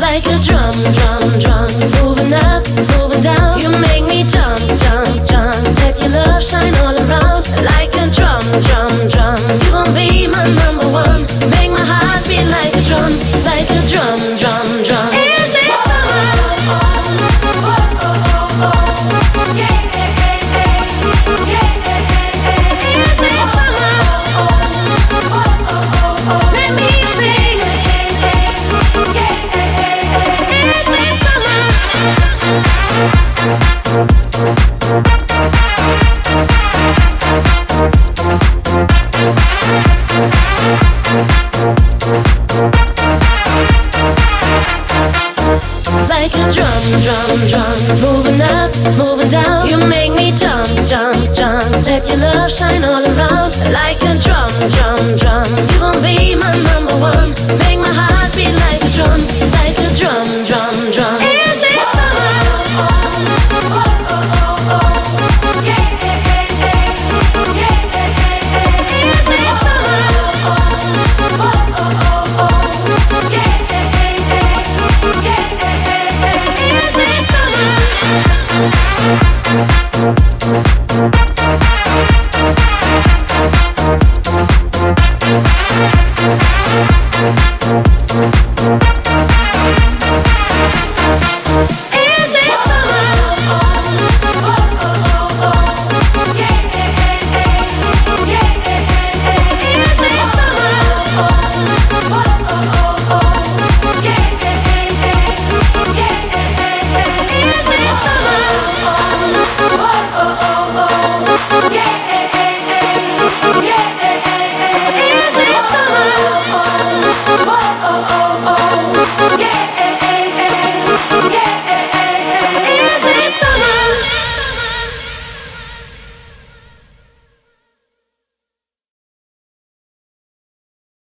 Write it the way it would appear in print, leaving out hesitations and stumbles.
like a drum, drum, drum. Moving up, moving down. You make me jump, jump, jump. Let your love shine all around like a drum, drum, drum. You gon' be my number one. Make my heart beat like a drum, like a drum, drum, drum. In this summer, in this summer, let me sing. In this summer. Like a drum, drum, drum. Moving up, moving down. You make me jump, jump, jump. Let your love shine all around